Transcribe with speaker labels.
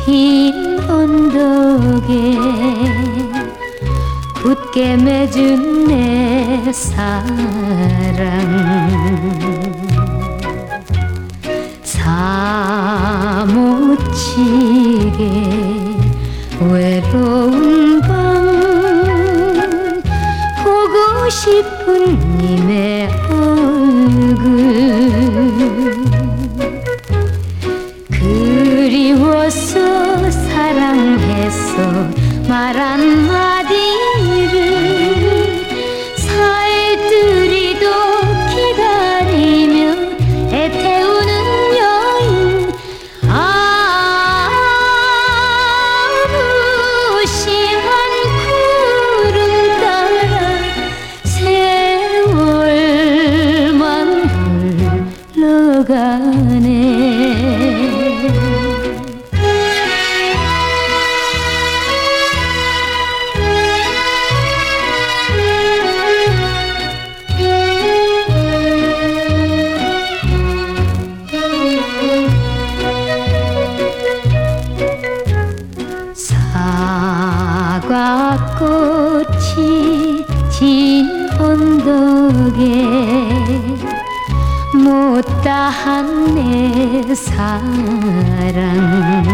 Speaker 1: 긴 언덕에 굳게 맺은 내 사랑, 사무치게 외로운 밤 보고 싶은 님의 얼굴, 그리워서 사랑해서 말 한마디를 살뜰히도 기다리며 애태우는 여인, 무심한 구름 따라 세월만 흘러가네. 사과꽃이 진 언덕에 못다한 내 사랑,